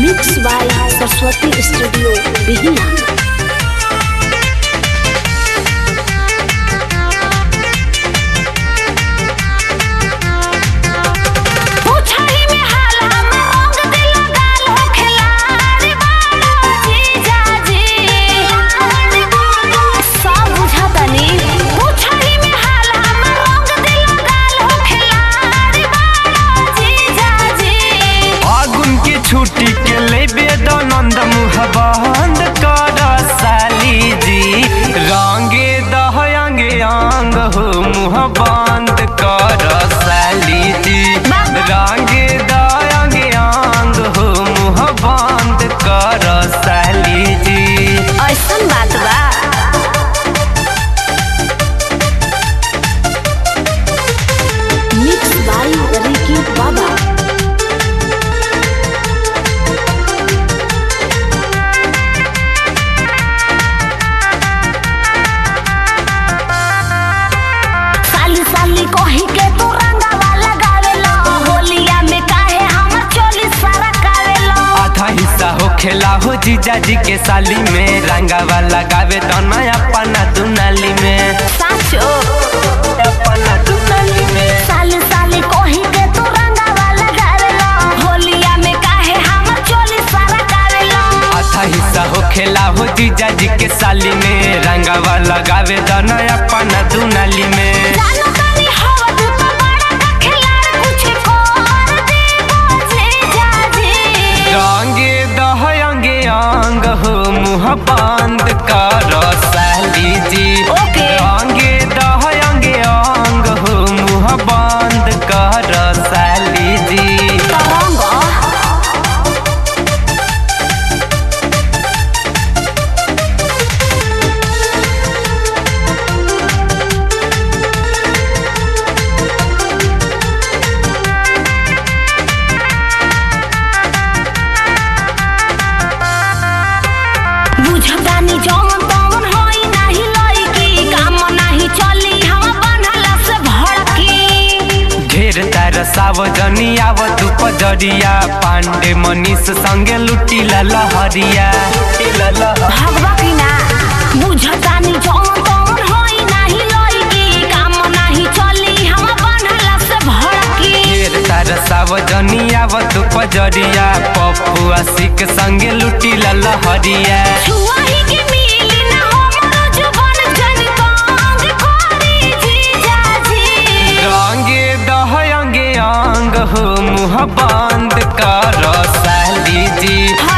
Mix by Saraswati studio Bihiya. छुट्टी के लेबे दनंद मुह बंद कर साली जी, रंगे दहंगे अंग हो मुह बंद कर साली जी, रंगे दहंगे अंग हो मुह बंद कर साली जी। ऐसन बात बा मिक्स बाय रिकी बाबा। कही के तू रंगवा लगावेला, होलिया में काहे हमर चोली सारा कावेला। आधा हिस्सा हो खेला हो जीजा जी के साली में, रंगवा लगावे तो नया अपना दुनाली में। साचो अपना दुनाली में साली साली कही के तू रंगवा लगावेला, होलिया में काहे हमर चोली सारा कावेला। आधा हिस्सा हो खेला हो जीजा जी के साली में, रंगवा लगावे तो नया अपना दुनाली में। अंग हो मुह बंद कर साली जी, रंगे दहंगे अंग हो मुह बंद कर साली जी। बुझतानी जौन तौन होई नाही लईकी, काम नाही चली हम बनला से भड़की। ढेर तार सावजनी आवत उपजरिया, पांडे मनीष संगे लुटी लहरिया। भगवा की ना बुझतानी जौन तौन होई नाही लईकी, काम नाही चली हम बनला से भड़की। ढेर तार सावजनी आवत उपजरिया, पप्पू आशिक संगे लुटी लहरिया। छुआही के मिली ना हमरो जुबान जन कांग कोरी जीजा जी, रंगे दहंगे अंग हो मुह बंद कर साली जी।